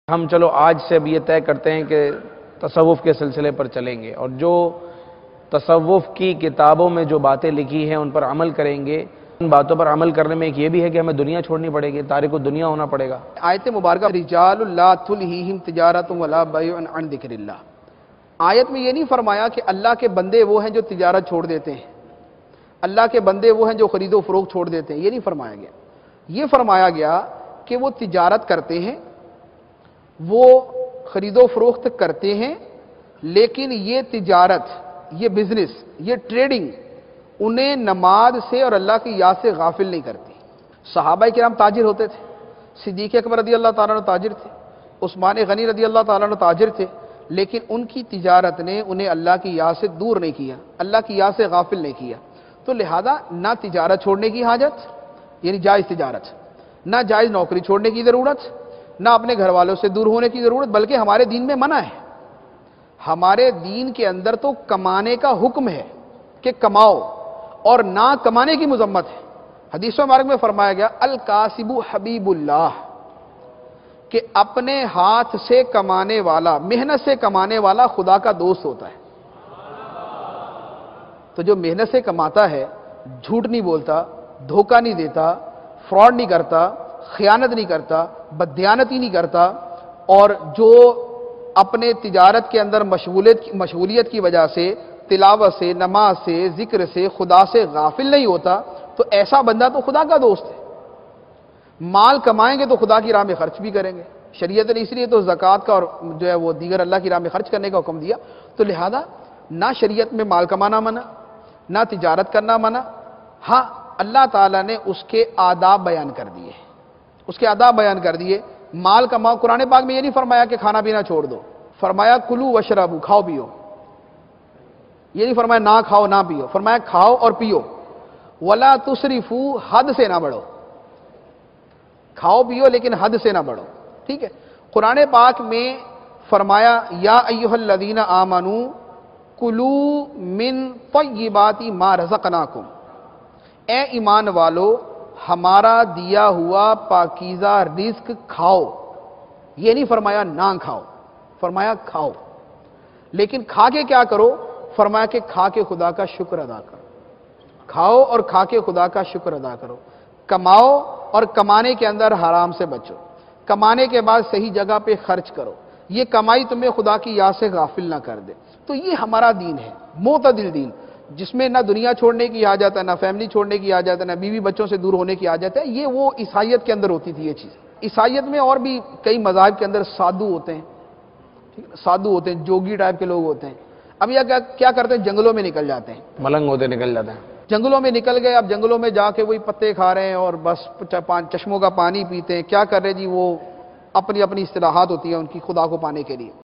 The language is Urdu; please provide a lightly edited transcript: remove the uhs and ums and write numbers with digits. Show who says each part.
Speaker 1: ہم چلو آج سے اب یہ طے کرتے ہیں کہ تصوف کے سلسلے پر چلیں گے اور جو تصوف کی کتابوں میں جو باتیں لکھی ہیں ان پر عمل کریں گے۔ ان باتوں پر عمل کرنے میں ایک یہ بھی ہے کہ ہمیں دنیا چھوڑنی پڑے گی، تارک الدنیا ہونا پڑے گا۔
Speaker 2: آیت مبارکہ رجال لا تلہیہم تجارت ولا بیع عن ذکر اللہ، آیت میں یہ نہیں فرمایا کہ اللہ کے بندے وہ ہیں جو تجارت چھوڑ دیتے ہیں، اللہ کے بندے وہ ہیں جو خرید و فروخت چھوڑ دیتے ہیں، یہ نہیں فرمایا گیا۔ یہ فرمایا گیا کہ وہ تجارت کرتے ہیں، وہ خرید و فروخت کرتے ہیں، لیکن یہ تجارت، یہ بزنس، یہ ٹریڈنگ انہیں نماز سے اور اللہ کی یاد سے غافل نہیں کرتی۔ صحابہ کرام تاجر ہوتے تھے، صدیق اکبر رضی اللہ تعالیٰ عنہ تاجر تھے، عثمان غنی رضی اللہ تعالیٰ عنہ تاجر تھے، لیکن ان کی تجارت نے انہیں اللہ کی یاد سے دور نہیں کیا، اللہ کی یاد سے غافل نہیں کیا۔ تو لہذا نہ تجارت چھوڑنے کی حاجت، یعنی جائز تجارت، نہ جائز نوکری چھوڑنے کی ضرورت، نہ اپنے گھر والوں سے دور ہونے کی ضرورت، بلکہ ہمارے دین میں منع ہے۔ ہمارے دین کے اندر تو کمانے کا حکم ہے کہ کماؤ، اور نہ کمانے کی مذمت ہے۔ حدیث مبارک میں فرمایا گیا الکاسب حبیب اللہ، کہ اپنے ہاتھ سے کمانے والا، محنت سے کمانے والا خدا کا دوست ہوتا ہے۔ تو جو محنت سے کماتا ہے، جھوٹ نہیں بولتا، دھوکہ نہیں دیتا، فراڈ نہیں کرتا، خیانت نہیں کرتا، بددیانتی نہیں کرتا، اور جو اپنے تجارت کے اندر مشغولیت کی وجہ سے، تلاوت سے، نماز سے، ذکر سے، خدا سے غافل نہیں ہوتا، تو ایسا بندہ تو خدا کا دوست ہے۔ مال کمائیں گے تو خدا کی راہ میں خرچ بھی کریں گے۔ شریعت نے اس لیے تو زکوٰۃ کا اور جو ہے وہ دیگر اللہ کی راہ میں خرچ کرنے کا حکم دیا۔ تو لہذا نہ شریعت میں مال کمانا منع، نہ تجارت کرنا منع، ہاں اللہ تعالیٰ نے اس کے آداب بیان کر دیے، اس کے آداب بیان کر دیے۔ مال کماؤ، قرآن پاک میں یہ نہیں فرمایا کہ کھانا پینا چھوڑ دو، فرمایا کلو وشربو، کھاؤ پیو۔ یہ نہیں فرمایا نہ کھاؤ نہ پیو، فرمایا کھاؤ اور پیو۔ ولا تسرفو، حد سے نہ بڑھو، کھاؤ پیو لیکن حد سے نہ بڑھو، ٹھیک ہے۔ قرآن پاک میں فرمایا یا ایھا الذین آمنوا کلو من طیبات ما رزقناکم، اے ایمان والو ہمارا دیا ہوا پاکیزہ رزق کھاؤ۔ یہ نہیں فرمایا نہ کھاؤ، فرمایا کھاؤ، لیکن کھا کے کیا کرو؟ فرمایا کہ کھا کے خدا کا شکر ادا کرو۔ کھاؤ اور کھا کے خدا کا شکر ادا کرو۔ کماؤ اور کمانے کے اندر حرام سے بچو، کمانے کے بعد صحیح جگہ پہ خرچ کرو، یہ کمائی تمہیں خدا کی یاد سے غافل نہ کر دے۔ تو یہ ہمارا دین ہے، معتدل دین، جس میں نہ دنیا چھوڑنے کی حاجت ہے، نہ فیملی چھوڑنے کی حاجت ہے، نہ بیوی بچوں سے دور ہونے کی حاجت ہے۔ یہ وہ عیسائیت کے اندر ہوتی تھی یہ چیز۔ عیسائیت میں اور بھی کئی مذاہب کے اندر سادھو ہوتے ہیں، سادھو ہوتے ہیں، جوگی ٹائپ کے لوگ ہوتے ہیں۔ اب یہ کیا کرتے ہیں؟ جنگلوں میں نکل جاتے ہیں،
Speaker 1: ملنگ ہوتے نکل جاتے ہیں،
Speaker 2: جنگلوں میں نکل گئے، اب جنگلوں میں جا کے وہی پتے کھا رہے ہیں اور بس چشموں کا پانی پیتے ہیں۔ کیا کر رہے جی؟ وہ اپنی اصطلاحات ہوتی ہیں ان کی خدا کو پانے کے لیے۔